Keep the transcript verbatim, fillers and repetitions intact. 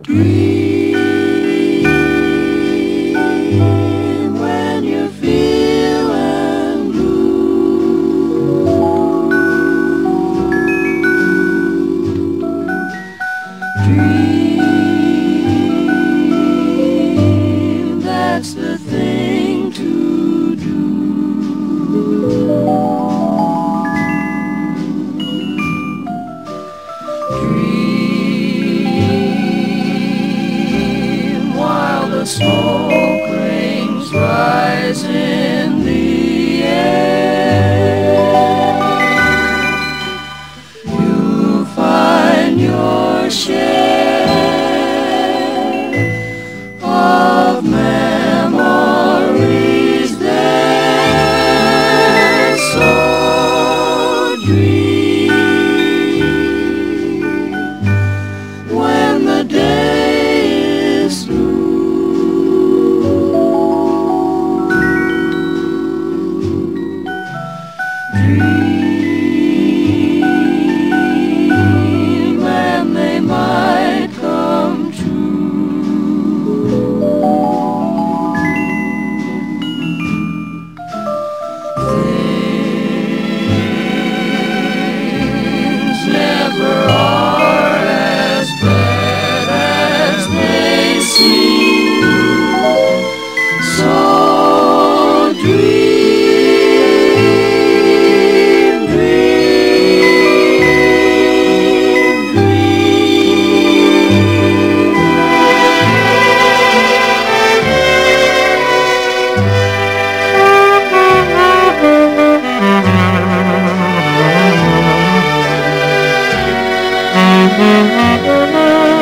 Dream when you're feeling blue. Dream, that's the thing to do. Dream while the smoke rings rise in the air. You'll find your share of memories there. So dream when the day is through. Dream and they might come true. Things never are as bad as they seem. So dream, dream, dream.